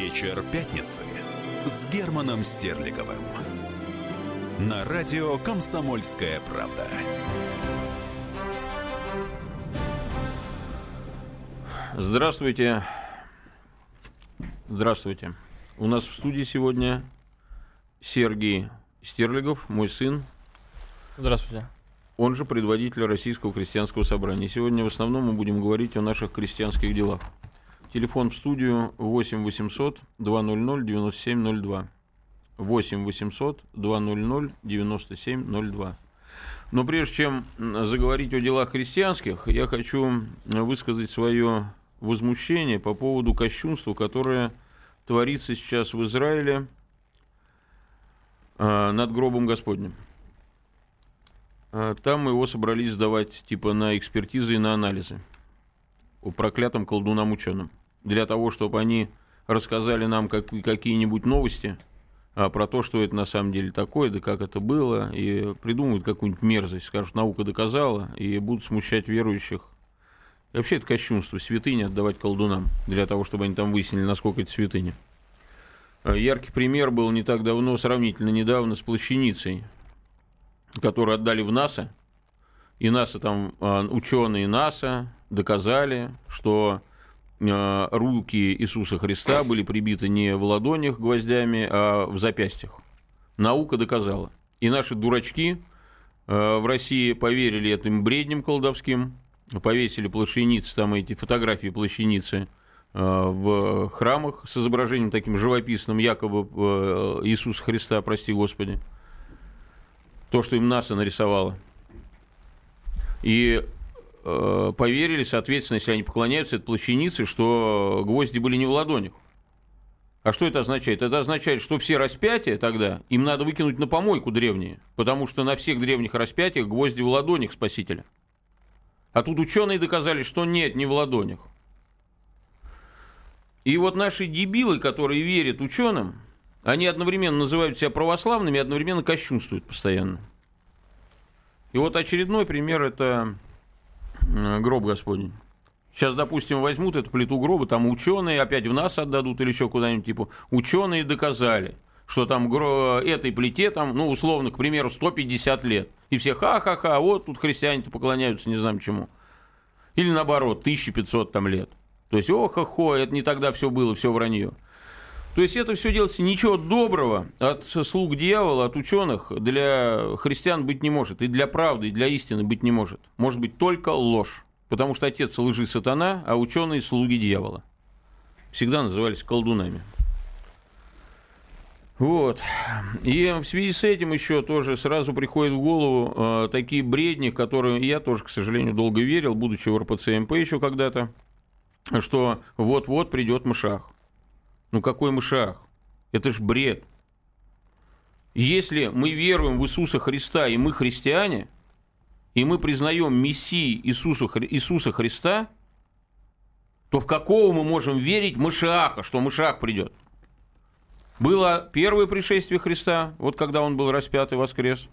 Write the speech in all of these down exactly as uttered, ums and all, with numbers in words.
Вечер пятницы с Германом Стерлиговым на радио «Комсомольская правда». Здравствуйте. Здравствуйте. У нас в студии сегодня Сергей Стерлигов, мой сын. Здравствуйте. Он же предводитель Российского крестьянского собрания. Сегодня в основном мы будем говорить о наших крестьянских делах. Телефон в студию восемь восемьсот два ноль ноль девяносто семь ноль два. восемь восемьсот два ноль ноль девяносто семь ноль два. Но прежде чем заговорить о делах крестьянских, я хочу высказать свое возмущение по поводу кощунства, которое творится сейчас в Израиле над гробом Господним. Там его собрались сдавать типа на экспертизы и на анализы о проклятом колдунам-ученым. Для того, чтобы они рассказали нам как, какие-нибудь новости а, про то, что это на самом деле такое, да как это было, и придумают какую-нибудь мерзость, скажут, наука доказала, и будут смущать верующих. И вообще это кощунство, святыни отдавать колдунам, для того, чтобы они там выяснили, насколько это святыня. Яркий пример был не так давно, сравнительно недавно, с плащаницей, которую отдали в НАСА, и НАСА там, ученые НАСА доказали, что руки Иисуса Христа были прибиты не в ладонях гвоздями, а в запястьях. Наука доказала. И наши дурачки в России поверили этим бредням колдовским, повесили плащаницы, там эти фотографии плащаницы в храмах с изображением таким живописным, якобы Иисуса Христа, прости Господи. То, что им НАСА нарисовало. И э, поверили, соответственно, если они поклоняются этой плащанице, что гвозди были не в ладонях. А что это означает? Это означает, что все распятия тогда им надо выкинуть на помойку древние, потому что на всех древних распятиях гвозди в ладонях Спасителя. А тут ученые доказали, что нет, не в ладонях. И вот наши дебилы, которые верят ученым, они одновременно называют себя православными и одновременно кощунствуют постоянно. И вот очередной пример – это гроб Господень. Сейчас, допустим, возьмут эту плиту гроба, там ученые опять в нас отдадут или еще куда-нибудь, типа, ученые доказали, что там этой плите, там, ну, условно, к примеру, сто пятьдесят лет. И все ха-ха-ха, вот тут христиане-то поклоняются не знаем чему. Или наоборот, тысяча пятьсот там лет. То есть, о-хо-хо, это не тогда все было, все вранье. То есть это все делается, ничего доброго от слуг дьявола, от ученых для христиан быть не может. И для правды, и для истины быть не может. Может быть только ложь. Потому что отец лжи сатана, а ученые слуги дьявола. Всегда назывались колдунами. Вот. И в связи с этим еще тоже сразу приходит в голову э, такие бредни, которые я тоже, к сожалению, долго верил, будучи в эр пэ цэ эм пэ еще когда-то, что вот-вот придет Машиах. Ну какой Машиах? Это ж бред. Если мы веруем в Иисуса Христа, и мы христиане, и мы признаем Мессией Иисуса, Иисуса Христа, то в какого мы можем верить Машиаха, что Машиах придет? Было первое пришествие Христа, вот когда он был распят и воскрес,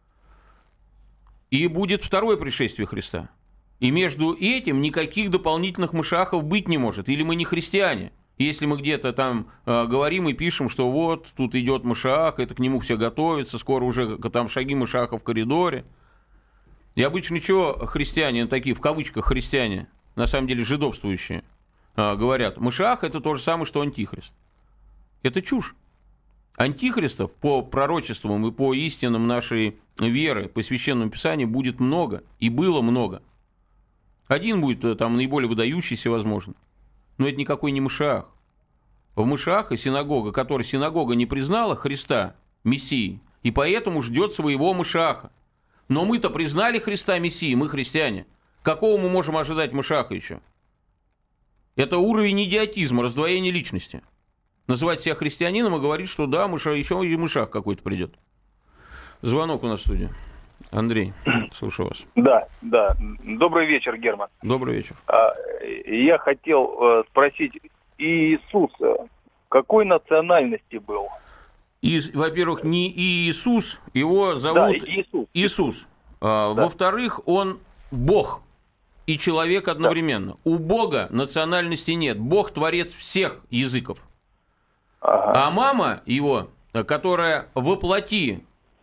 и будет второе пришествие Христа. И между этим никаких дополнительных Машиахов быть не может, или мы не христиане. Если мы где-то там э, говорим и пишем, что вот тут идет Машиах, это к нему все готовятся, скоро уже там шаги Машиаха в коридоре. И обычно чего христиане, такие в кавычках христиане, на самом деле жидовствующие, э, говорят, Машиах это то же самое, что антихрист. Это чушь. Антихристов по пророчествам и по истинам нашей веры, по священному писанию будет много, и было много. Один будет там наиболее выдающийся, возможно. Но это никакой не Машиах. В Машиаха синагога, которая синагога не признала Христа Мессией, и поэтому ждет своего Машиаха. Но мы-то признали Христа Мессией, мы христиане. Какого мы можем ожидать Машиаха еще? Это уровень идиотизма, раздвоения личности. Называть себя христианином и говорить, что да, Машиах, еще и Машиах какой-то придет. Звонок у нас в студии. Андрей, слушаю вас. Да, да. Добрый вечер, Герман. Добрый вечер. Я хотел спросить, Иисус какой национальности был? И, во-первых, не Иисус, его зовут да, Иисус. Иисус. А, да. Во-вторых, он Бог и человек одновременно. Да. У Бога национальности нет. Бог творец всех языков. Ага. А мама его, которая воплоти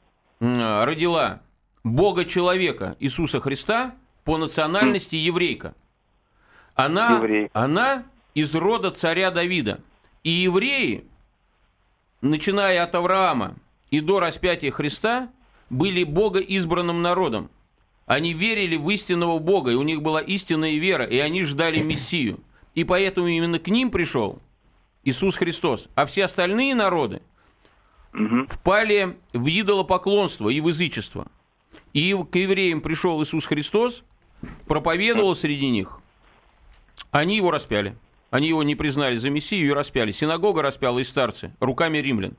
родила Бога-человека Иисуса Христа, по национальности еврейка. Она, она из рода царя Давида. И евреи, начиная от Авраама и до распятия Христа, были богоизбранным народом. Они верили в истинного Бога, и у них была истинная вера, и они ждали Мессию. И поэтому именно к ним пришел Иисус Христос. А все остальные народы угу. впали в идолопоклонство и в язычество. И к евреям пришел Иисус Христос, проповедовал среди них. Они его распяли. Они его не признали за Мессию и распяли. Синагога распяла и старцы руками римлян.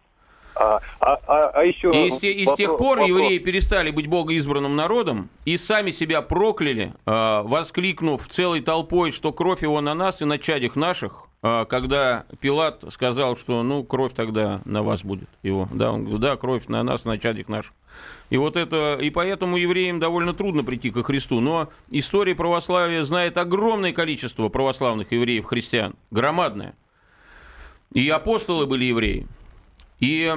А, а, а, а еще и с, и с тех пор вопрос. евреи перестали быть богоизбранным народом и сами себя прокляли, э, воскликнув целой толпой, что кровь его на нас и на чадях наших, э, когда Пилат сказал, что ну кровь тогда на вас будет его. Да, он говорит, да, кровь на нас и на чадях наших. И вот это, и поэтому евреям довольно трудно прийти ко Христу. Но история православия знает огромное количество православных евреев-христиан, громадное. И апостолы были евреи. И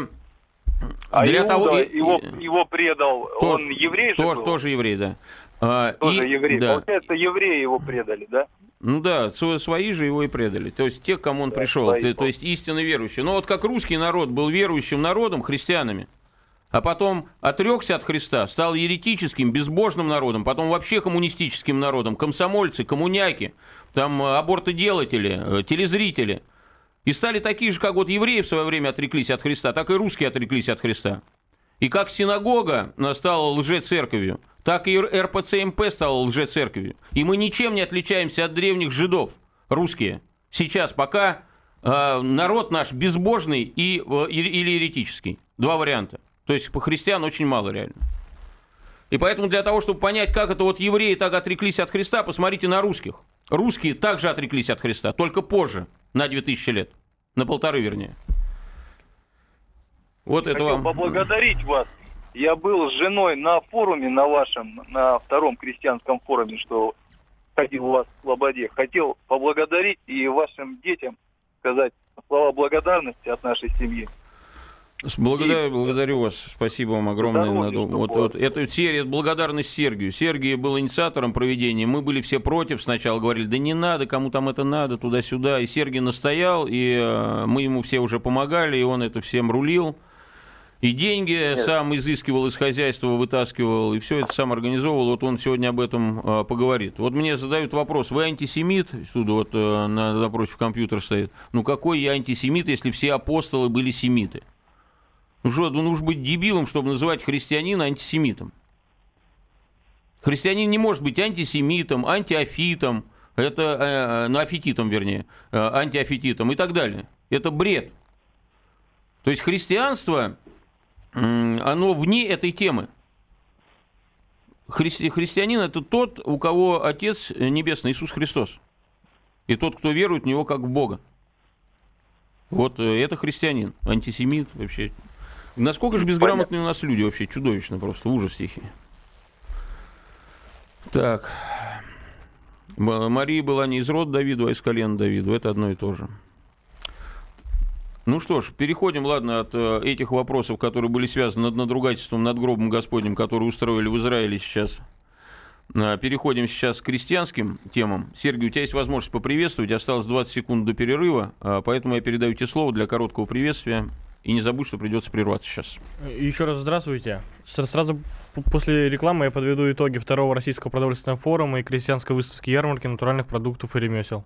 а для Иуда, того, его, его предал, то, он еврей же тоже, был? Тоже еврей, да. Тоже и, еврей. Да. Получается, евреи его предали, да? Ну да, свои же его и предали. То есть те, к кому он да, пришел. То, то есть истинно верующие. Но вот как русский народ был верующим народом, христианами, а потом отрекся от Христа, стал еретическим, безбожным народом, потом вообще коммунистическим народом, комсомольцы, коммуняки, там абортоделатели, телезрители. И стали такие же, как вот евреи в свое время отреклись от Христа, так и русские отреклись от Христа. И как синагога стала лжецерковью, так и эр пэ цэ эм пэ стала лжецерковью. И мы ничем не отличаемся от древних жидов, русские. Сейчас пока э, народ наш безбожный и, э, или еретический. Два варианта. То есть по христиан очень мало реально. И поэтому для того, чтобы понять, как это вот евреи так отреклись от Христа, посмотрите на русских. Русские также отреклись от Христа, только позже, на две тысячи лет. На полторы, вернее. Вот это вам. Хотел поблагодарить вас. Я был с женой на форуме, на вашем, на втором крестьянском форуме, что ходил у вас в Слободе. Хотел поблагодарить и вашим детям сказать слова благодарности от нашей семьи. Благодарю, благодарю вас, спасибо вам огромное. Вот, вот, это серия благодарность Сергию. Сергий был инициатором проведения, мы были все против, сначала говорили, да не надо, кому там это надо, туда-сюда. И Сергий настоял, и э, мы ему все уже помогали, и он это всем рулил. И деньги Нет. сам изыскивал из хозяйства, вытаскивал, и все это сам организовывал. Вот он сегодня об этом э, поговорит. Вот мне задают вопрос, вы антисемит? Сюда вот э, напротив компьютера стоит. Ну какой я антисемит, если все апостолы были семиты? Ну что, ну нужно быть дебилом, чтобы называть христианина антисемитом. Христианин не может быть антисемитом, антиофитом, это, э, ну, офититом, вернее, э, антиофититом и так далее. Это бред. То есть христианство, э, оно вне этой темы. Хри- христианин – это тот, у кого Отец Небесный, Иисус Христос. И тот, кто верует в Него как в Бога. Вот э, это христианин, антисемит вообще. Насколько же безграмотные у нас люди вообще, чудовищно просто, ужас тихий. Так, Мария была не из рода Давиду, а из колена Давиду, это одно и то же. Ну что ж, переходим, ладно, от э, этих вопросов, которые были связаны над надругательством над гробом Господним, который устроили в Израиле сейчас. Э, переходим сейчас к крестьянским темам. Сергей, у тебя есть возможность поприветствовать, осталось двадцать секунд до перерыва, э, поэтому я передаю тебе слово для короткого приветствия. И не забудь, что придется прерваться сейчас. Еще раз здравствуйте. Сразу после рекламы я подведу итоги второго российского продовольственного форума и крестьянской выставки ярмарки натуральных продуктов и ремесел.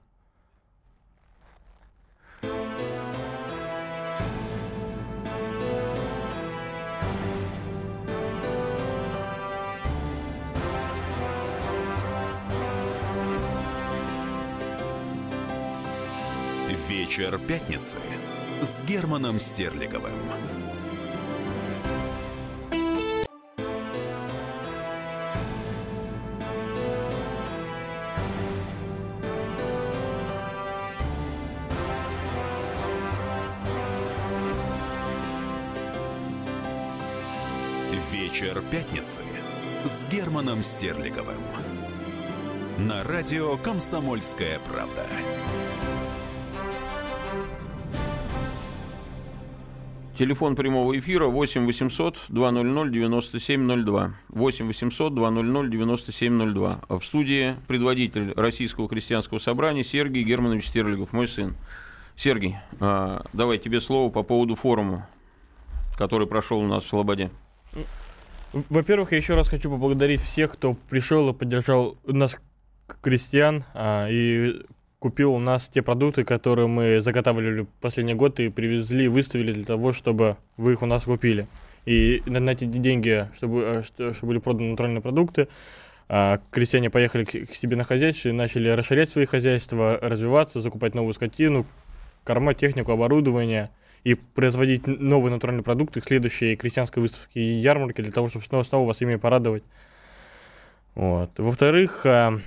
Вечер пятницы с Германом Стерлиговым. Вечер пятницы с Германом Стерлиговым. На радио «Комсомольская правда». Телефон прямого эфира восемь восемьсот двести девяносто семь ноль два. восемь восемьсот двести девяносто семь ноль два. В студии предводитель Российского крестьянского собрания Сергей Германович Стерлигов, мой сын. Сергей, давай тебе слово по поводу форума, который прошел у нас в Слободе. Во-первых, я еще раз хочу поблагодарить всех, кто пришел и поддержал нас, крестьян, и купил у нас те продукты, которые мы заготавливали последний год и привезли, выставили для того, чтобы вы их у нас купили. И на, на эти деньги, чтобы, чтобы были проданы натуральные продукты, крестьяне поехали к, к себе на хозяйство и начали расширять свои хозяйства, развиваться, закупать новую скотину, корма, технику, оборудование и производить новые натуральные продукты к следующей крестьянской выставке и ярмарке для того, чтобы снова, снова вас ими порадовать. Вот. Во-вторых,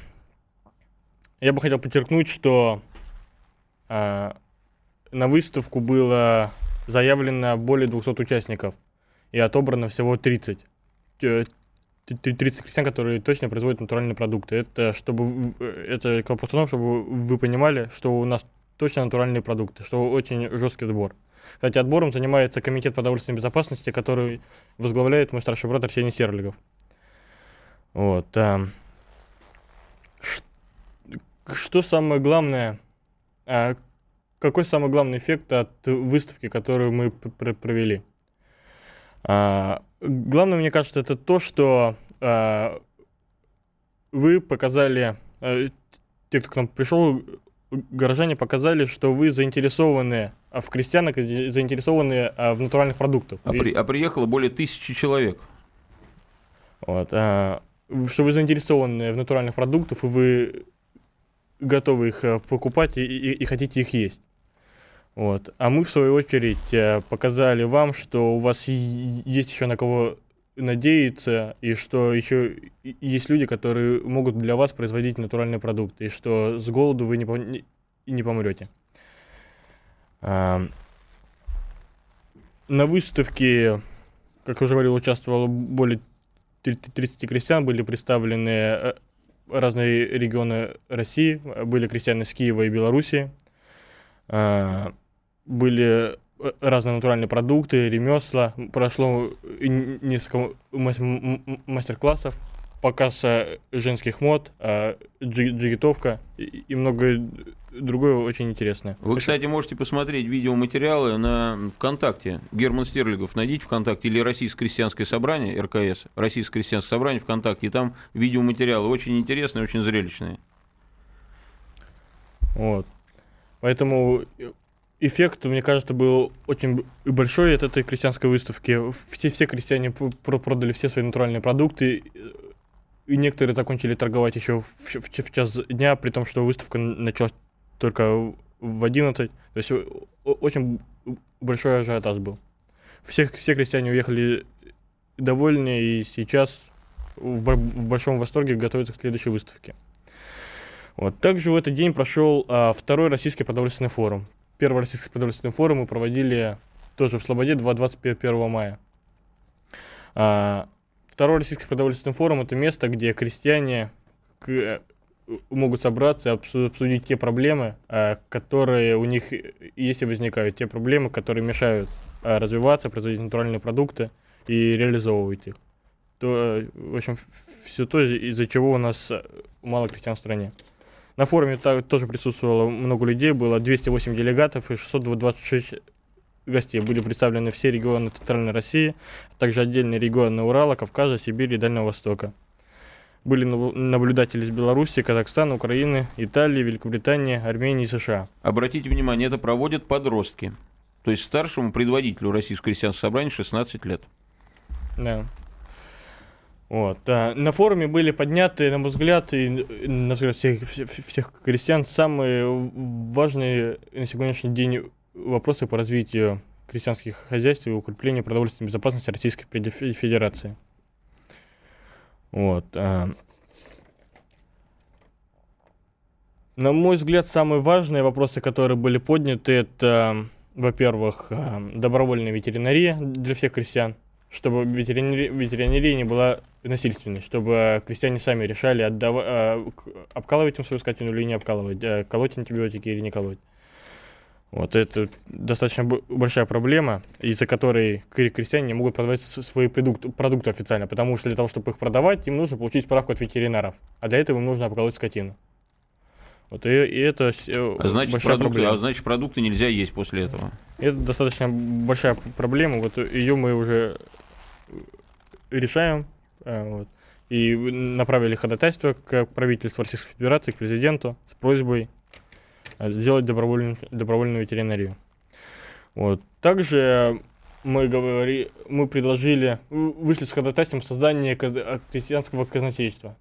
я бы хотел подчеркнуть, что э, на выставку было заявлено более двухсот участников и отобрано всего тридцать. тридцать крестьян, которые точно производят натуральные продукты. Это, чтобы, это к вопросу о том, чтобы вы понимали, что у нас точно натуральные продукты, что очень жесткий отбор. Кстати, отбором занимается Комитет продовольственной безопасности, который возглавляет мой старший брат Арсений Стерлигов. Вот. Э, Что самое главное, а, какой самый главный эффект от выставки, которую мы пр- провели? А, главное, мне кажется, это то, что а, вы показали, а, те, кто к нам пришел, горожане показали, что вы заинтересованы в крестьянах, заинтересованы в натуральных продуктах. А, при, а приехало более тысячи человек. Вот, а, что вы заинтересованы в натуральных продуктах, и вы готовы их покупать и, и, и хотите их есть. Вот. А мы, в свою очередь, показали вам, что у вас есть еще на кого надеяться, и что еще есть люди, которые могут для вас производить натуральные продукты, и что с голоду вы не, пом- не помрете. А, на выставке, как я уже говорил, участвовало более тридцати крестьян, были представлены разные регионы России, были крестьяне из Киева и Белоруссии, были разные натуральные продукты, ремесла, прошло несколько мастер-классов, показ женских мод, джигитовка и многое другое очень интересное. Вы, кстати, можете посмотреть видеоматериалы на ВКонтакте. Герман Стерлигов найдите ВКонтакте, или Российское крестьянское собрание, эр ка эс, Российское крестьянское собрание ВКонтакте, и там видеоматериалы очень интересные, очень зрелищные. Вот. Поэтому эффект, мне кажется, был очень большой от этой крестьянской выставки. Все, все крестьяне продали все свои натуральные продукты, и некоторые закончили торговать еще в, в, в час дня, при том, что выставка началась только в одиннадцать. То есть очень большой ажиотаж был. Все, все крестьяне уехали довольны и сейчас в, в большом восторге готовятся к следующей выставке. Вот. Также в этот день прошел а, второй российский продовольственный форум. Первый российский продовольственный форум мы проводили тоже в Слободе двадцать первого мая. А, второй российский продовольственный форум — это место, где крестьяне к, могут собраться и обсудить те проблемы, а, которые у них есть и возникают, те проблемы, которые мешают а, развиваться, производить натуральные продукты и реализовывать их. То, в общем, все то, из-за чего у нас мало крестьян в стране. На форуме тоже присутствовало много людей, было двести восемь делегатов и шестьсот двадцать шесть гостей. Были представлены все регионы Центральной России, а также отдельные регионы Урала, Кавказа, Сибири и Дальнего Востока. Были наблюдатели из Беларуси, Казахстана, Украины, Италии, Великобритании, Армении и США. Обратите внимание, это проводят подростки. То есть старшему предводителю Российского крестьянского собрания шестнадцать лет. Да. Вот. А, на форуме были подняты, на мой взгляд, и на взгляд всех, всех, всех крестьян, самые важные на сегодняшний день вопросы по развитию крестьянских хозяйств и укреплению продовольственной безопасности Российской Федерации. Вот. А. На мой взгляд, самые важные вопросы, которые были подняты, это, во-первых, добровольная ветеринария для всех крестьян, чтобы ветеринария, ветеринария не была насильственной, чтобы крестьяне сами решали, отдав... обкалывать им свою скотину или не обкалывать, колоть антибиотики или не колоть. Вот это достаточно большая проблема, из-за которой крестьяне не могут продавать свои продукты, продукты официально, потому что для того, чтобы их продавать, им нужно получить справку от ветеринаров, а для этого им нужно обколоть скотину. Вот, и, и это а значит, большая продукты, проблема. А значит, продукты нельзя есть после этого. Это достаточно большая проблема, вот ее мы уже решаем, вот, и направили ходатайство к правительству Российской Федерации, к президенту с просьбой сделать добровольную, добровольную ветеринарию. Вот. Также мы, говори, мы предложили, вышли с ходатайством создания крестьянского казначейства.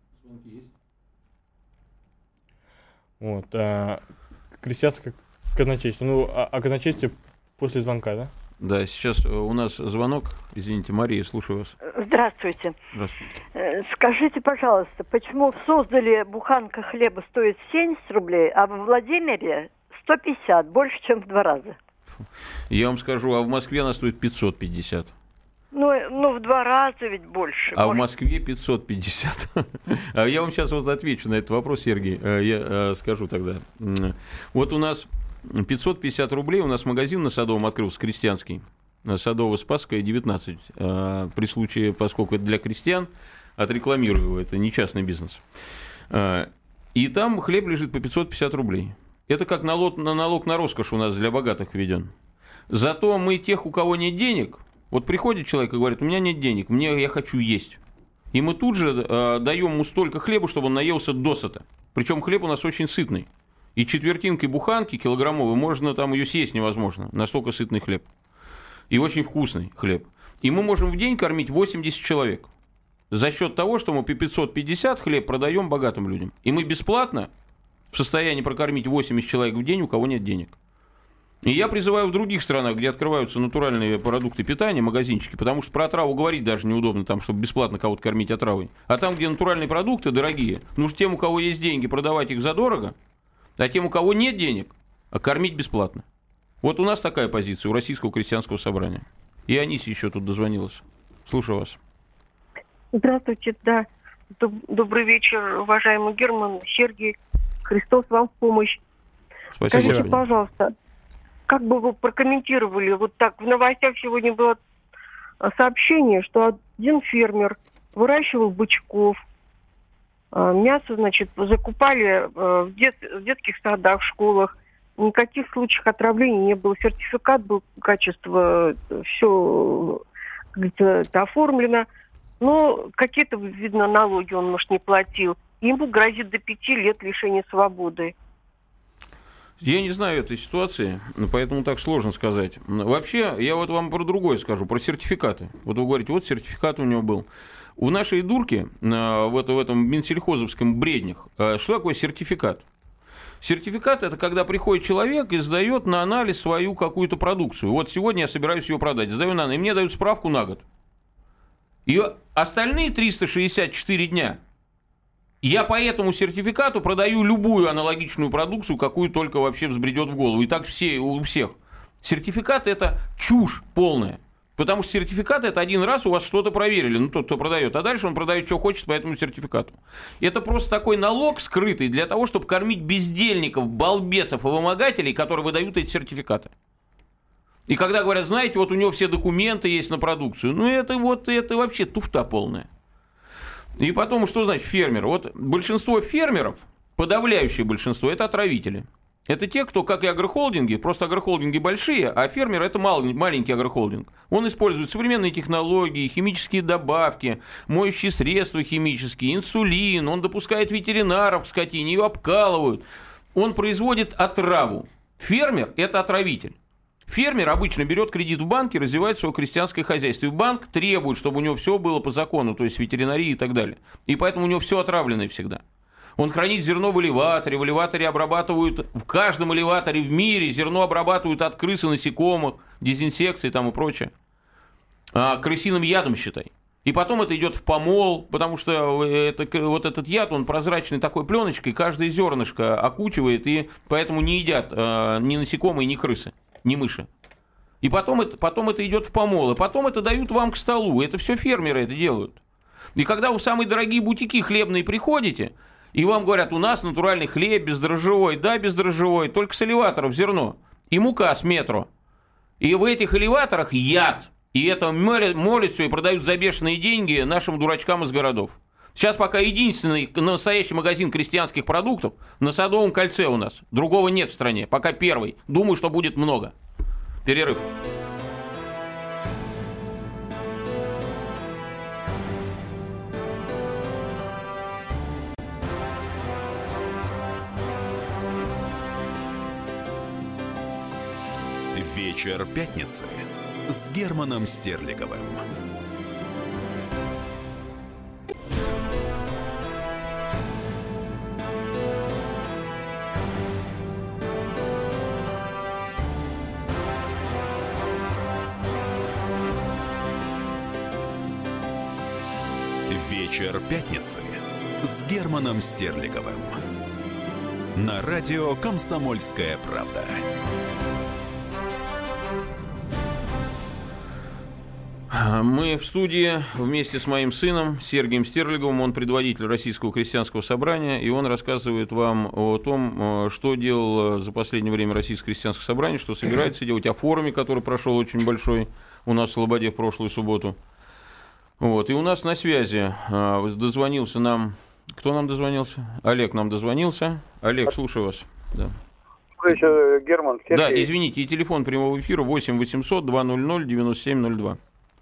Вот, а, крестьянское казначейство. Ну, о, о казначействе после звонка, да? Да, сейчас у нас звонок. Извините, Мария, слушаю вас. Здравствуйте. Здравствуйте. Скажите, пожалуйста, почему в Суздале буханка хлеба стоит семьдесят рублей, а во Владимире сто пятьдесят, больше, чем в два раза? Я вам скажу, а в Москве она стоит пятьсот пятьдесят. Ну, ну, в два раза ведь больше. А Может... в Москве пятьсот пятьдесят. Я вам сейчас вот отвечу на этот вопрос, Сергей. Я скажу тогда. Вот у нас пятьсот пятьдесят рублей, у нас магазин на Садовом открылся, крестьянский. Садово-Спасская, девятнадцать. При случае, поскольку это для крестьян, отрекламирую его, это не частный бизнес. И там хлеб лежит по пятьсот пятьдесят рублей. Это как налог на, налог на роскошь у нас для богатых введен. Зато мы тех, у кого нет денег, вот приходит человек и говорит, у меня нет денег, мне, я хочу есть. И мы тут же э, даем ему столько хлеба, чтобы он наелся досыта. Причем хлеб у нас очень сытный. И четвертинкой буханки килограммовой можно там ее съесть невозможно. Настолько сытный хлеб. И очень вкусный хлеб. И мы можем в день кормить восемьдесят человек. За счет того, что мы по пятьсот пятьдесят хлеб продаем богатым людям. И мы бесплатно в состоянии прокормить восемьдесят человек в день, у кого нет денег. И я призываю в других странах, где открываются натуральные продукты питания, магазинчики, потому что про отраву говорить даже неудобно, там, чтобы бесплатно кого-то кормить отравой. А там, где натуральные продукты дорогие, нужно тем, у кого есть деньги, продавать их задорого, а тем, у кого нет денег, кормить бесплатно. Вот у нас такая позиция у Российского крестьянского собрания. И Анисия еще тут дозвонилась. Слушаю вас. Здравствуйте, да. Добрый вечер, уважаемый Герман, Сергей. Христос вам в помощь. Спасибо. Скажите, Господи. пожалуйста, как бы вы прокомментировали, вот так, в новостях сегодня было сообщение, что один фермер выращивал бычков, мясо, значит, закупали в, дет, в детских садах, в школах, никаких случаев отравления не было, сертификат был, качество, все, как говорится, оформлено, но какие-то, видно, налоги он, может, не платил. Ему грозит до пяти лет лишения свободы. Я не знаю этой ситуации, поэтому так сложно сказать. Вообще, я вот вам про другое скажу, про сертификаты. Вот вы говорите, вот сертификат у него был. У нашей дурки, в этом минсельхозовском бреднях, что такое сертификат? Сертификат – это когда приходит человек и сдает на анализ свою какую-то продукцию. Вот сегодня я собираюсь ее продать, сдаю на анализ, и мне дают справку на год. И остальные триста шестьдесят четыре дня я по этому сертификату продаю любую аналогичную продукцию, какую только вообще взбредет в голову. И так все, у всех. Сертификат – это чушь полная. Потому что сертификат – это один раз у вас что-то проверили, ну, тот, кто продает. А дальше он продает, что хочет по этому сертификату. Это просто такой налог скрытый для того, чтобы кормить бездельников, балбесов и вымогателей, которые выдают эти сертификаты. И когда говорят, знаете, вот у него все документы есть на продукцию, ну, это вот, это вообще туфта полная. И потом, что значит фермер? Вот большинство фермеров, подавляющее большинство, это отравители. Это те, кто, как и агрохолдинги, просто агрохолдинги большие, а фермер – это маленький агрохолдинг. Он использует современные технологии, химические добавки, моющие средства химические, инсулин, он допускает ветеринаров к скотине, ее обкалывают. Он производит отраву. Фермер – это отравитель. Фермер обычно берет кредит в банке, развивает свое крестьянское хозяйство. И банк требует, чтобы у него все было по закону, то есть ветеринарии и так далее. И поэтому у него все отравленное всегда. Он хранит зерно в элеваторе, в элеваторе обрабатывают, в каждом элеваторе в мире зерно обрабатывают от крыс и насекомых, дезинсекции там и прочее. А, крысиным ядом, считай. И потом это идет в помол, потому что это, вот этот яд, он прозрачный такой пленочкой, каждое зернышко окучивает, и поэтому не едят а, ни насекомые, ни крысы, ни мыши. И потом это, потом это идет в помол, и потом это дают вам к столу. Это все фермеры это делают. И когда вы в самые дорогие бутики хлебные приходите, и вам говорят, у нас натуральный хлеб, бездрожжевой, да, бездрожжевой, только с элеваторов зерно. и мука с метро. И в этих элеваторах яд. И это молят, молят все и продают за бешеные деньги нашим дурачкам из городов. Сейчас пока единственный настоящий магазин крестьянских продуктов на Садовом кольце у нас. Другого нет в стране. Пока первый. Думаю, что будет много. Перерыв. Вечер пятницы с Германом Стерлиговым. Вечер пятницы с Германом Стерлиговым. На радио «Комсомольская правда». Мы в студии вместе с моим сыном Сергеем Стерлиговым. Он предводитель Российского крестьянского собрания, и он рассказывает вам о том, что делал за последнее время Российское крестьянское собрание, что собирается делать, о форуме, который прошел очень большой у нас в Слободе в прошлую субботу. Вот. И у нас на связи дозвонился нам... Кто нам дозвонился? Олег нам дозвонился. Олег, слушаю вас. Да. Герман, Сергей. Да, извините, и телефон прямого эфира восемь восемьсот два ноль ноль девяносто семь ноль два.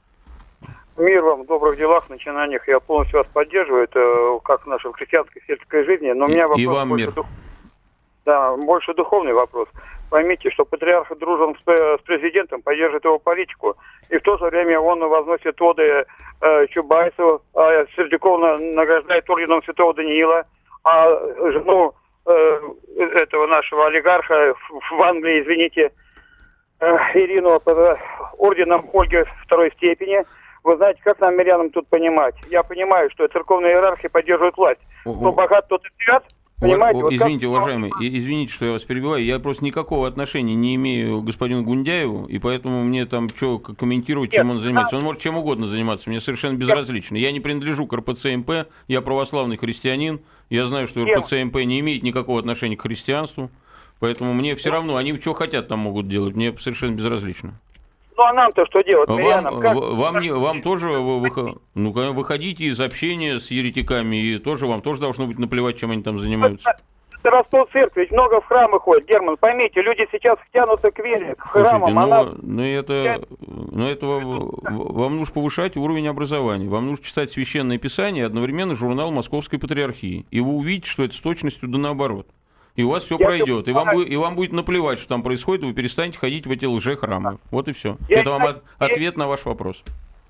Мир вам в добрых делах, начинаниях. Я полностью вас поддерживаю, это как в нашей христианской сельской жизни. Но у меня вопрос и вам больше, мир. Дух... да, больше духовный вопрос. Поймите, что патриарх дружен с, с президентом, поддерживает его политику, и в то же время он возносит оды э, Чубайсу, а Сердюкова награждает орденом святого Даниила, а жену э, этого нашего олигарха в, в Англии, извините, э, Ирину э, орденом Ольги второй степени. Вы знаете, как нам, мирянам, тут понимать? Я понимаю, что церковная иерархия поддерживает власть. Кто богат, тот и свят. Понимаете, о, вот извините, как... уважаемый, извините, что я вас перебиваю. Я просто никакого отношения не имею к господину Гундяеву, и поэтому мне там что комментировать, чем Нет, он занимается. Он может чем угодно заниматься, мне совершенно безразлично. Я не принадлежу к эр пэ цэ эм пэ, я православный христианин, я знаю, что эр пэ цэ эм пэ не имеет никакого отношения к христианству, поэтому мне все равно, они что хотят там могут делать, мне совершенно безразлично. Ну, а нам-то что делать? Вам, мирянам? Как... вам, не, вам тоже выход... ну, выходите из общения с еретиками, и тоже вам тоже должно быть наплевать, чем они там занимаются. Это распол церкви, ведь много в храмы ходит, Герман, поймите, люди сейчас тянутся к вере, к храмам. Слушайте, ну, она... ну, это, ну, это вам нужно повышать уровень образования, вам нужно читать Священное Писание и одновременно журнал Московской Патриархии, и вы увидите, что это с точностью да наоборот. И у вас все пройдет, и вам, и вам будет наплевать, что там происходит, вы перестанете ходить в эти лжехрамы. Вот и все. Я это вам от, ответ на ваш вопрос.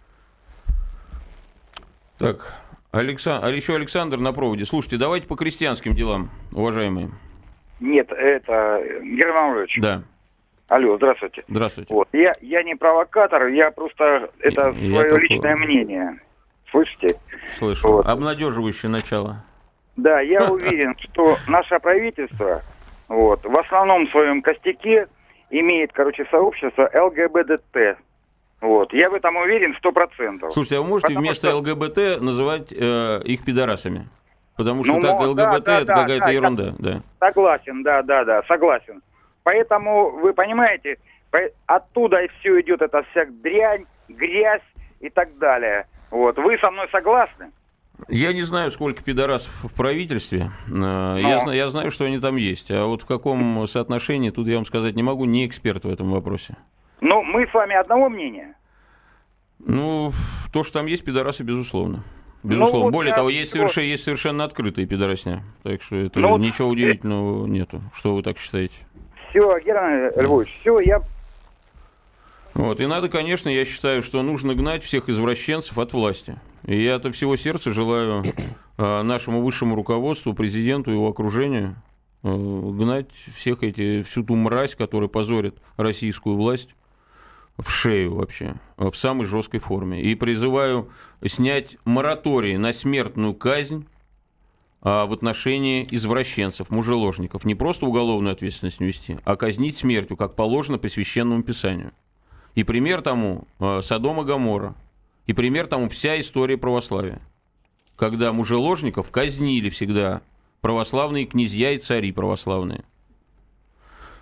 Так, Александр, а еще Александр на проводе. Слушайте, давайте по крестьянским делам, уважаемые. Нет, это Герман Ильич. Да. Алло, здравствуйте. Здравствуйте. Вот. Я, я не провокатор, я просто... Это я, свое я личное только... мнение. Слышите? Слышу. Вот. Обнадеживающее начало. Да, я уверен, что наше правительство вот, в основном своем костяке имеет, короче, сообщество эл гэ бэ дэ тэ. Вот. Я в этом уверен сто процентов. Слушайте, а вы можете Потому вместо что... эл гэ бэ тэ называть э, их пидорасами? Потому что ну, так эл гэ бэ тэ да, это да, какая-то да, ерунда. Я... Да. Согласен, да, да, да, согласен. Поэтому, вы понимаете, оттуда и все идет эта вся дрянь, грязь и так далее. Вот. Вы со мной согласны? Я не знаю, сколько пидорасов в правительстве. Я, я знаю, что они там есть. А вот в каком соотношении, тут я вам сказать не могу, не эксперт в этом вопросе. Ну, мы с вами одного мнения? Ну, то, что там есть пидорасы, безусловно. Безусловно. Ну, вот Более того, есть совершенно, есть совершенно открытые пидорасня. Так что это ну, ничего вот... удивительного нету. Что вы так считаете? Все, Герман Львович, все, я... Вот, и надо, конечно, я считаю, что нужно гнать всех извращенцев от власти. И я от всего сердца желаю э, нашему высшему руководству, президенту и его окружению э, гнать всех эти, всю ту мразь, которая позорит российскую власть, в шею вообще, в самой жесткой форме. И призываю снять мораторий на смертную казнь а, в отношении извращенцев, мужеложников. Не просто уголовную ответственность ввести, а казнить смертью, как положено по Священному Писанию. И пример тому э, Содом и Гоморра. И пример тому вся история православия. Когда мужеложников казнили всегда православные князья и цари православные.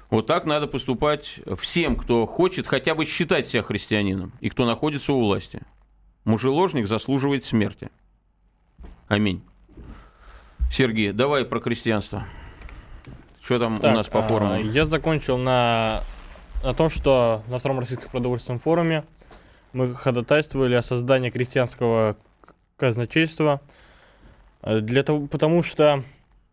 Вот так надо поступать всем, кто хочет хотя бы считать себя христианином и кто находится у власти. Мужеложник заслуживает смерти. Аминь. Сергей, давай про крестьянство. Что там так, у нас по форуму? Я закончил на, на том, что на Втором Российском продовольственном форуме мы ходатайствовали о создании крестьянского казначейства, для того, потому что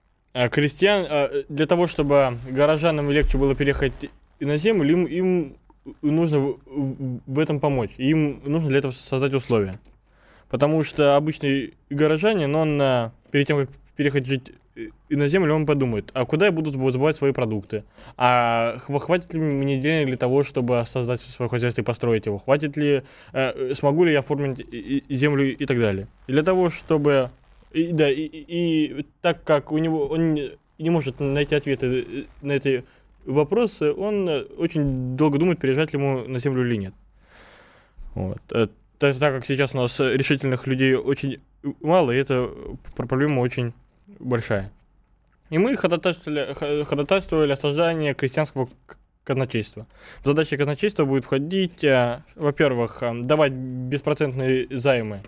крестьян, для того, чтобы горожанам легче было переехать на землю, им, им нужно в, в этом помочь, им нужно для этого создать условия. Потому что обычный горожанин, он перед тем, как переехать жить на землю, он подумает, а куда я буду забывать свои продукты? А хватит ли мне денег для того, чтобы создать свое хозяйство и построить его? Хватит ли, э, смогу ли я оформить землю и так далее? И для того, чтобы... И, да, и, и, и так как у него он не может найти ответы на эти вопросы, он очень долго думает, переезжать ли ему на землю или нет. Вот. Так, так как сейчас у нас решительных людей очень мало, и эта проблема очень большая. И мы ходатайствовали, ходатайствовали о создании крестьянского казначейства. В задачи казначейства будет входить, во-первых, давать беспроцентные займы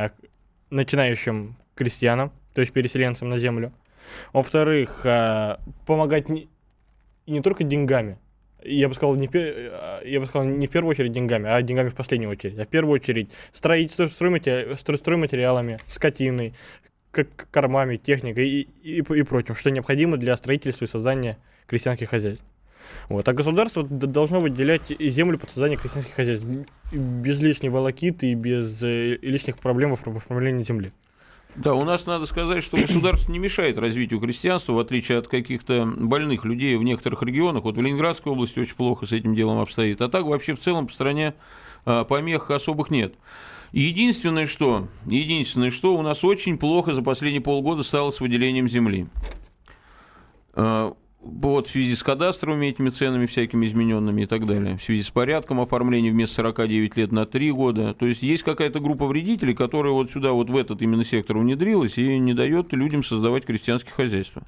начинающим крестьянам, то есть переселенцам на землю. Во-вторых, помогать не, не только деньгами. Я бы сказал, не, я бы сказал, не в первую очередь деньгами, а деньгами в последнюю очередь. А в первую очередь строительством, стройматериалами, скотиной, кормами, техникой и, и, и прочим, что необходимо для строительства и создания крестьянских хозяйств. Вот. А государство должно выделять землю под создание крестьянских хозяйств без лишней волокиты и без лишних проблем в оформлении земли. Да, у нас надо сказать, что государство не мешает развитию крестьянства, в отличие от каких-то больных людей в некоторых регионах. Вот в Ленинградской области очень плохо с этим делом обстоит. А так вообще в целом по стране помех особых нет. Единственное, что, единственное, что у нас очень плохо за последние полгода стало с выделением земли. Вот в связи с кадастровыми этими ценами всякими измененными и так далее, в связи с порядком оформления вместо сорока девяти лет на три года. То есть есть какая-то группа вредителей, которая вот сюда, вот в этот именно сектор внедрилась и не дает людям создавать крестьянские хозяйства.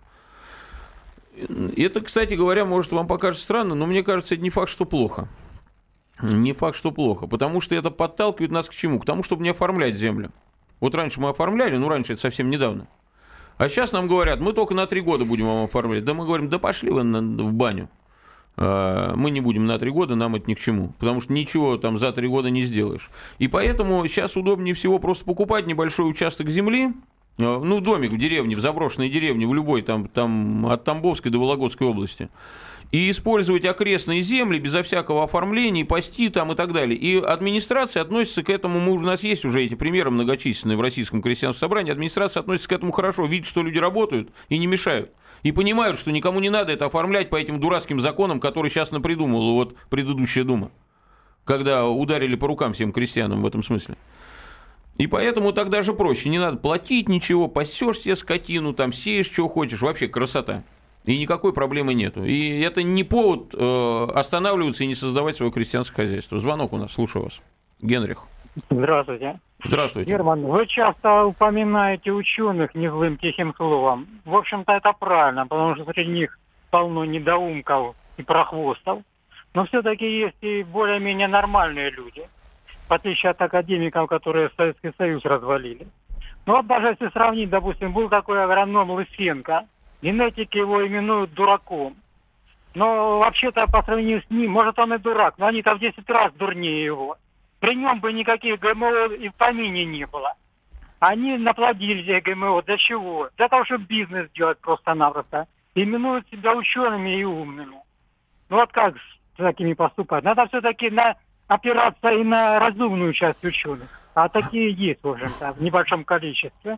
Это, кстати говоря, может вам покажется странно, но мне кажется, это не факт, что плохо. Не факт, что плохо, потому что это подталкивает нас к чему? К тому, чтобы не оформлять землю. Вот раньше мы оформляли, ну раньше это совсем недавно. А сейчас нам говорят, мы только на три года будем вам оформлять. Да мы говорим, да пошли вы на, в баню. А, мы не будем на три года, нам это ни к чему. Потому что ничего там за три года не сделаешь. И поэтому сейчас удобнее всего просто покупать небольшой участок земли, ну, домик в деревне, в заброшенной деревне, в любой, там, там от Тамбовской до Вологодской области. И использовать окрестные земли безо всякого оформления, пасти там и так далее. И администрация относится к этому, мы, у нас есть уже эти примеры многочисленные в Российском крестьянском собрании, администрация относится к этому хорошо, видит, что люди работают и не мешают. И понимают, что никому не надо это оформлять по этим дурацким законам, которые сейчас напридумывала вот предыдущая Дума, когда ударили по рукам всем крестьянам в этом смысле. И поэтому так даже проще, не надо платить ничего, пасешь себе скотину, там сеешь, что хочешь, вообще красота. И никакой проблемы нету. И это не повод э, останавливаться и не создавать свое крестьянское хозяйство. Звонок у нас, слушаю вас. Генрих. Здравствуйте. Здравствуйте. Герман, вы часто упоминаете ученых незлым тихим словом. В общем-то, это правильно, потому что среди них полно недоумков и прохвостов. Но все-таки есть и более-менее нормальные люди, в отличие от академиков, которые Советский Союз развалили. Ну вот даже если сравнить, допустим, был такой агроном Лысенко, генетики его именуют дураком. Но вообще-то по сравнению с ним, может он и дурак, но они-то в десять раз дурнее его. При нем бы никаких ГМО и в помине не было. Они наплодили ГМО. Для чего? Для того, чтобы бизнес делать просто-напросто. Именуют себя учеными и умными. Ну вот как с такими поступать? Надо все-таки на, опираться и на разумную часть ученых. А такие есть, в общем-то, в небольшом количестве.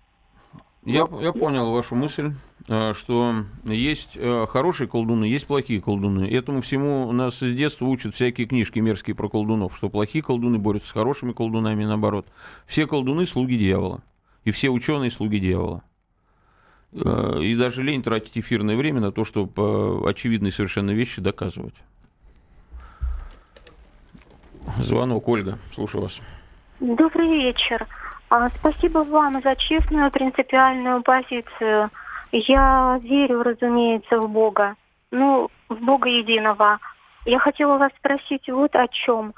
Я, я понял вашу мысль, что есть хорошие колдуны, есть плохие колдуны. Этому всему нас с детства учат всякие книжки мерзкие про колдунов, что плохие колдуны борются с хорошими колдунами, и наоборот. Все колдуны – слуги дьявола, и все ученые – слуги дьявола. И даже лень тратить эфирное время на то, чтобы очевидные совершенно вещи доказывать. Звонок, Ольга, слушаю вас. Добрый вечер. Спасибо вам за честную принципиальную позицию. Я верю, разумеется, в Бога. Ну, в Бога единого. Я хотела вас спросить вот о чем.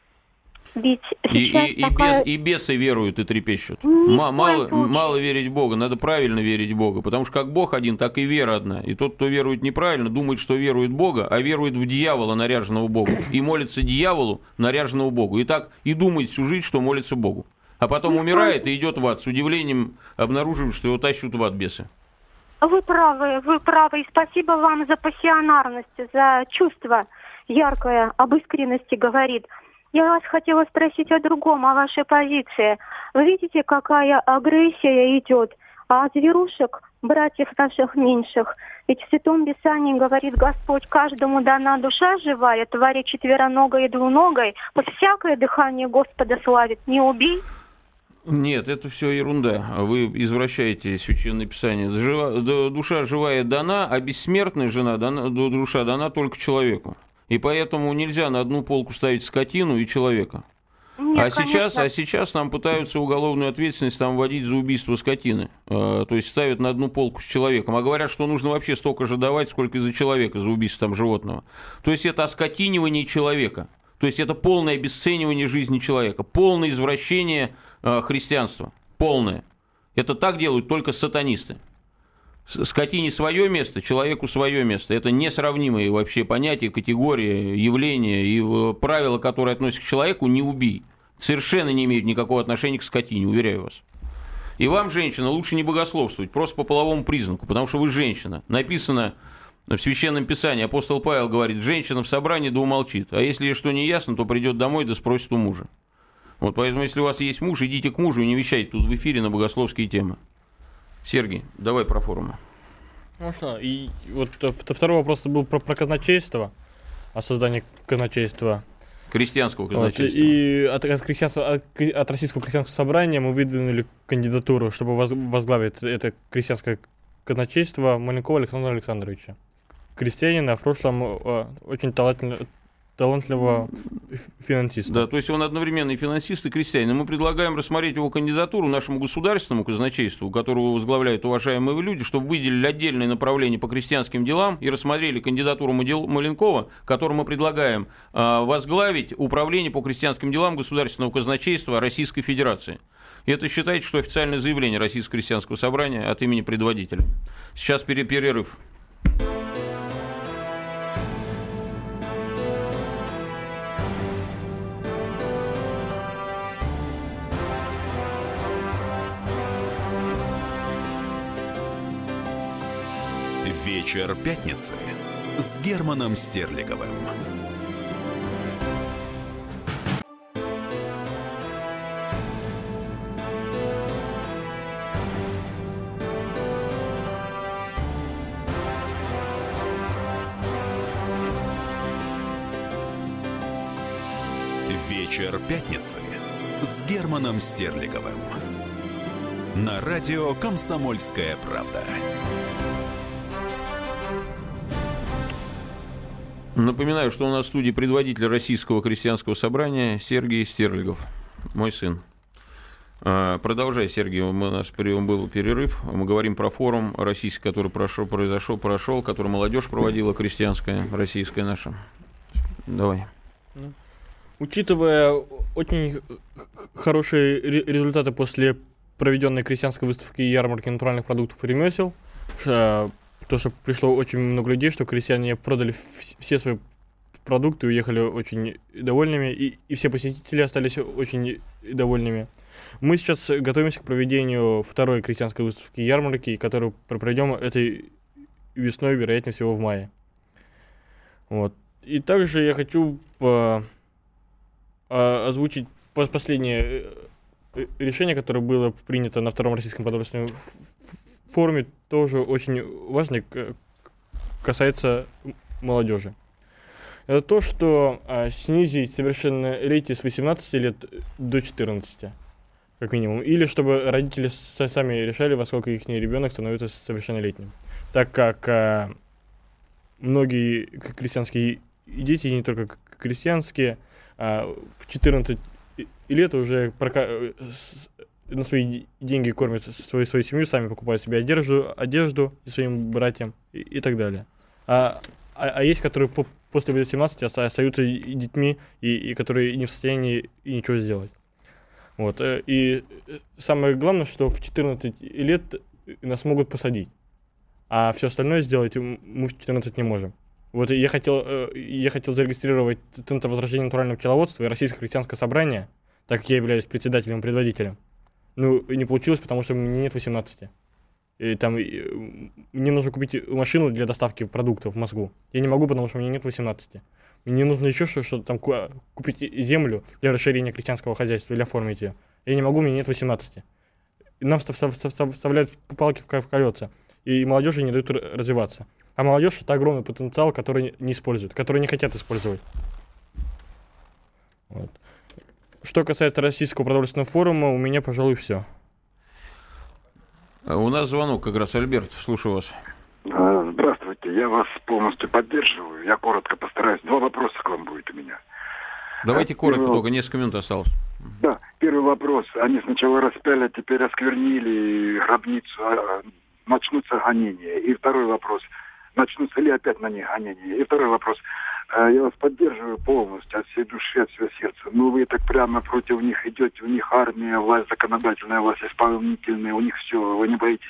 Ведь и, сейчас и, такая... и, бес, и бесы веруют и трепещут. Ни М- мало, в коем случае. мало верить в Бога, надо правильно верить в Бога. Потому что как Бог один, так и вера одна. И тот, кто верует неправильно, думает, что верует в Бога, а верует в дьявола, наряженного Богу. И молится дьяволу, наряженного Богу. И так и думает всю жизнь, что молится Богу. А потом Ни умирает коем... и идет в ад. С удивлением обнаруживает, что его тащут в ад бесы. Вы правы, вы правы. И спасибо вам за пассионарность, за чувство яркое, об искренности говорит. Я вас хотела спросить о другом, о вашей позиции. Вы видите, какая агрессия идет, а зверушек, братьев наших меньших. Ведь в Святом Писании говорит Господь: каждому дана душа живая, твари четвероногой и двуногой, под всякое дыхание Господа славит. Не убей. Нет, это все ерунда. Вы извращаете Священное Писание. Жива, душа живая дана, а бессмертная жена дана, душа дана только человеку. И поэтому нельзя на одну полку ставить скотину и человека. Нет, а, сейчас, конечно. а сейчас нам пытаются уголовную ответственность там вводить за убийство скотины. Э, то есть ставят на одну полку с человеком. А говорят, что нужно вообще столько же давать, сколько и за человека, за убийство там животного. То есть это оскотинивание человека. То есть это полное обесценивание жизни человека. Полное извращение э, христианства. Полное. Это так делают только сатанисты. Скотине свое место, человеку свое место. Это несравнимые вообще понятия, категории, явления и правила, которые относятся к человеку, не убий. Совершенно не имеют никакого отношения к скотине, уверяю вас. И вам, женщина, лучше не богословствовать, просто по половому признаку, потому что вы женщина. Написано в Священном Писании, апостол Павел говорит: женщина в собрании да умолчит, а если ей что не ясно, то придет домой да спросит у мужа. Вот поэтому, если у вас есть муж, идите к мужу и не вещайте тут в эфире на богословские темы. Сергей, давай про форумы. Можно. И вот второй вопрос был про, про казначейство, о создании казначейства. Крестьянского казначейства. Вот, и от, от, крестьянства, от, от Российского крестьянского собрания мы выдвинули кандидатуру, чтобы воз, возглавить это крестьянское казначейство Маленкова Александра Александровича. Крестьянина, в прошлом э, очень талантливого, талантливого финансиста. Да, то есть он одновременно и финансист, и крестьянин. И мы предлагаем рассмотреть его кандидатуру нашему государственному казначейству, которого возглавляют уважаемые люди, чтобы выделили отдельное направление по крестьянским делам и рассмотрели кандидатуру Маленкова, которую мы предлагаем э, возглавить управление по крестьянским делам государственного казначейства Российской Федерации. И это считайте, что официальное заявление Российского крестьянского собрания от имени предводителя. Сейчас перерыв. Вечер пятницы с Германом Стерлиговым. Вечер пятницы с Германом Стерлиговым. На радио «Комсомольская правда». Напоминаю, что у нас в студии предводитель Российского крестьянского собрания Сергей Стерлигов, мой сын. Продолжай, Сергей, у нас был перерыв. Мы говорим про форум российский, который прошел, произошел, прошел, который молодежь проводила, крестьянская, российская наша. Давай. Учитывая очень хорошие результаты после проведенной крестьянской выставки и ярмарки натуральных продуктов и ремесел, то, что пришло очень много людей, что крестьяне продали все свои продукты, уехали очень довольными, и, и все посетители остались очень довольными. Мы сейчас готовимся к проведению второй крестьянской выставки и ярмарки, которую проведем этой весной, вероятнее всего, в мае. Вот. И также я хочу по, а, озвучить последнее решение, которое было принято на втором российском продовольственном форуме, тоже очень важно, касается молодежи. Это то, что а, снизить совершеннолетие с восемнадцати лет до четырнадцати, как минимум. Или чтобы родители сами решали, во сколько их ребенок становится совершеннолетним. Так как а, многие крестьянские дети, и не только крестьянские, а, в четырнадцать лет уже прока- на свои деньги кормят свою, свою семью, сами покупают себе одежду, одежду и своим братьям и, и так далее. А, а, а есть, которые по, после восемнадцати остаются и детьми, и, и которые не в состоянии и ничего сделать. Вот. И самое главное, что в четырнадцать лет нас могут посадить, а все остальное сделать мы в четырнадцать не можем. Вот я хотел, я хотел зарегистрировать Центр возрождения натурального пчеловодства и Российское крестьянское собрание, так как я являюсь председателем и предводителем. Ну, не получилось, потому что мне нет восемнадцати. И там, и, мне нужно купить машину для доставки продуктов в Москву. Я не могу, потому что мне нет восемнадцати. Мне нужно еще что-то там купить землю для расширения крестьянского хозяйства или оформить ее. Я не могу, мне нет восемнадцати. И нам вставляют палки в колеса. И молодежи не дают развиваться. А молодежь — это огромный потенциал, который не используют, который не хотят использовать. Вот. Что касается Российского продовольственного форума, у меня, пожалуй, все. У нас звонок как раз, Альберт, слушаю вас. Здравствуйте, я вас полностью поддерживаю. Я коротко постараюсь. Два вопроса к вам будет у меня. Давайте коротко, Первый... только несколько минут осталось. Да, первый вопрос. Они сначала распяли, теперь осквернили гробницу, начнутся гонения. И второй вопрос. Начнутся ли опять на них гонения? И второй вопрос. Я вас поддерживаю полностью, от всей души, от всего сердца. Но вы так прямо против них идете. У них армия, власть законодательная, власть исполнительная. У них все. Вы не боитесь?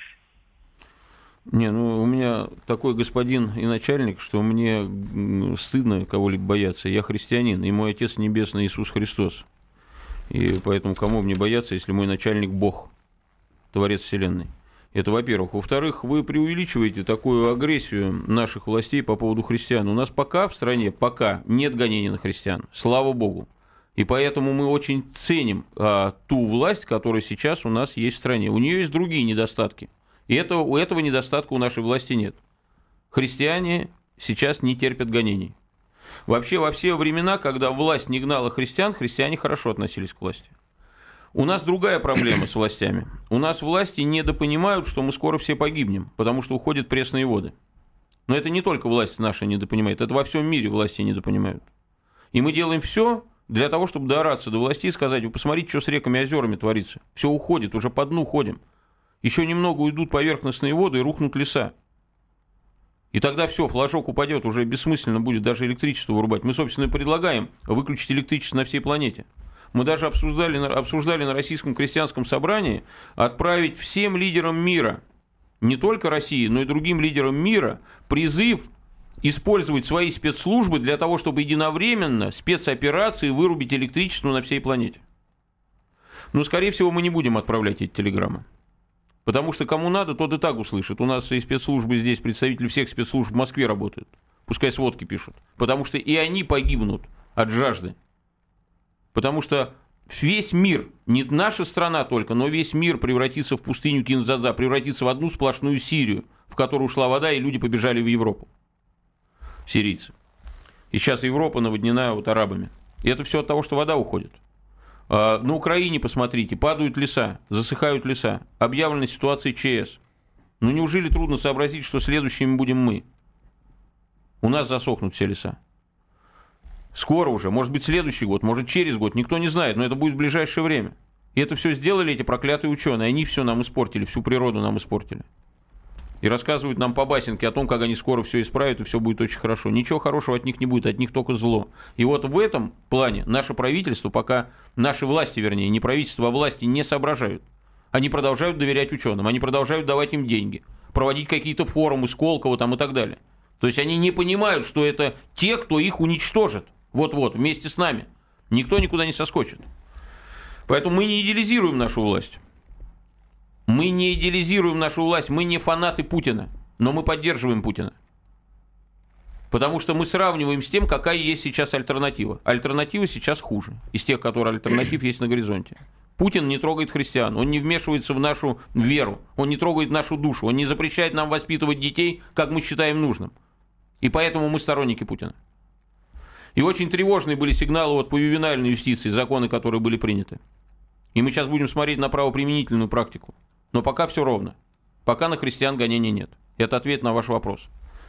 Не, ну у меня такой господин и начальник, что мне стыдно кого-либо бояться. Я христианин, и мой Отец Небесный Иисус Христос. И поэтому кому мне бояться, если мой начальник Бог, Творец Вселенной? Это, во-первых. Во-вторых, вы преувеличиваете такую агрессию наших властей по поводу христиан. У нас пока в стране, пока нет гонений на христиан. Слава Богу. И поэтому мы очень ценим а, ту власть, которая сейчас у нас есть в стране. У нее есть другие недостатки. И этого, у этого недостатка у нашей власти нет. Христиане сейчас не терпят гонений. Вообще, во все времена, когда власть не гнала христиан, христиане хорошо относились к власти. У нас другая проблема с властями. У нас власти недопонимают, что мы скоро все погибнем, потому что уходят пресные воды. Но это не только власть наша недопонимает, это во всем мире власти недопонимают. И мы делаем все для того, чтобы доораться до властей и сказать: вы посмотрите, что с реками и озерами творится. Все уходит, уже по дну ходим. Еще немного уйдут поверхностные воды и рухнут леса. И тогда все, флажок упадет, уже бессмысленно будет даже электричество вырубать. Мы, собственно, и предлагаем выключить электричество на всей планете. Мы даже обсуждали, обсуждали на Российском крестьянском собрании отправить всем лидерам мира, не только России, но и другим лидерам мира, призыв использовать свои спецслужбы для того, чтобы единовременно спецоперации вырубить электричество на всей планете. Но, скорее всего, мы не будем отправлять эти телеграммы. Потому что кому надо, тот и так услышит. У нас и спецслужбы здесь, представители всех спецслужб в Москве работают. Пускай сводки пишут. Потому что и они погибнут от жажды. Потому что весь мир, не наша страна только, но весь мир превратится в пустыню Кин-Дза-Дза, превратится в одну сплошную Сирию, в которую ушла вода, и люди побежали в Европу. Сирийцы. И сейчас Европа наводнена вот арабами. И это все от того, что вода уходит. На Украине, посмотрите, падают леса, засыхают леса, объявлена ситуация ЧС. Ну неужели трудно сообразить, что следующими будем мы? У нас засохнут все леса. Скоро уже, может быть, следующий год, может, через год, никто не знает, но это будет в ближайшее время. И это все сделали эти проклятые ученые, они все нам испортили, всю природу нам испортили. И рассказывают нам по басенке о том, как они скоро все исправят, и все будет очень хорошо. Ничего хорошего от них не будет, от них только зло. И вот в этом плане наше правительство, пока наши власти, вернее, не правительство, а власти не соображают. Они продолжают доверять ученым, они продолжают давать им деньги, проводить какие-то форумы, Сколково там и так далее. То есть они не понимают, что это те, кто их уничтожит. Вот-вот, вместе с нами. Никто никуда не соскочит. Поэтому мы не идеализируем нашу власть. Мы не идеализируем нашу власть, мы не фанаты Путина, но мы поддерживаем Путина. Потому что мы сравниваем с тем, какая есть сейчас альтернатива. Альтернатива сейчас хуже из тех, которые альтернатив есть на горизонте. Путин не трогает христиан, он не вмешивается в нашу веру, он не трогает нашу душу, он не запрещает нам воспитывать детей, как мы считаем нужным. И поэтому мы сторонники Путина. И очень тревожные были сигналы вот по ювенальной юстиции, законы, которые были приняты. И мы сейчас будем смотреть на правоприменительную практику. Но пока все ровно. Пока на христиан гонений нет. Это ответ на ваш вопрос.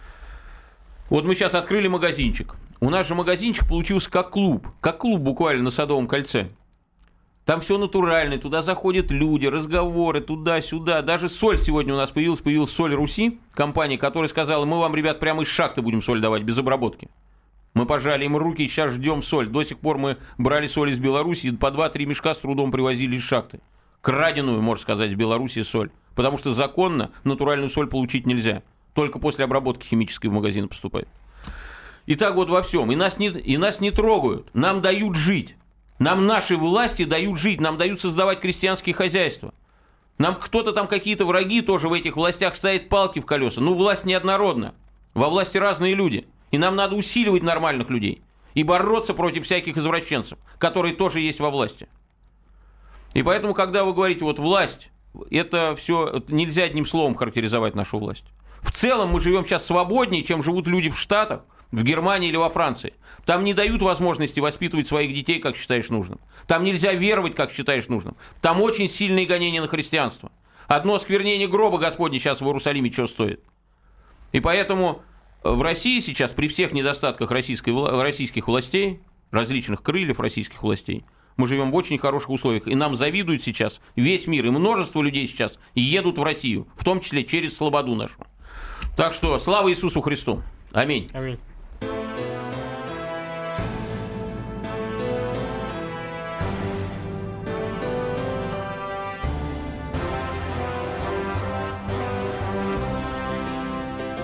Вот мы сейчас открыли магазинчик. У нас же магазинчик получился как клуб. Как клуб буквально на Садовом кольце. Там все натуральное, туда заходят люди, разговоры, туда-сюда. Даже соль сегодня у нас появилась, появилась соль Руси, компания, которая сказала, мы вам, ребят, прямо из шахты будем соль давать, без обработки. Мы пожали им руки и сейчас ждем соль. До сих пор мы брали соль из Беларуси, и по два-три мешка с трудом привозили из шахты. Краденую, можно сказать, в Беларуси соль. Потому что законно натуральную соль получить нельзя. Только после обработки химической в магазин поступает. И так вот во всем. И нас не, и нас не трогают. Нам дают жить. Нам наши власти дают жить. Нам дают создавать крестьянские хозяйства. Нам кто-то там, какие-то враги тоже в этих властях ставят палки в колеса. Ну, власть неоднородна. Во власти разные люди. И нам надо усиливать нормальных людей. И бороться против всяких извращенцев, которые тоже есть во власти. И поэтому, когда вы говорите, вот власть, это все нельзя одним словом характеризовать нашу власть. В целом мы живем сейчас свободнее, чем живут люди в Штатах, в Германии или во Франции. Там не дают возможности воспитывать своих детей, как считаешь нужным. Там нельзя веровать, как считаешь нужным. Там очень сильные гонения на христианство. Одно осквернение гроба Господня сейчас в Иерусалиме что стоит. И поэтому в России сейчас, при всех недостатках российской, российских властей, различных крыльев российских властей, мы живем в очень хороших условиях. И нам завидует сейчас весь мир. И множество людей сейчас едут в Россию, в том числе через слободу нашу. Так что слава Иисусу Христу. Аминь. Аминь.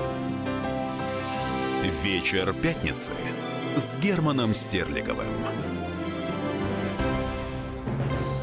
Вечер пятницы с Германом Стерлиговым.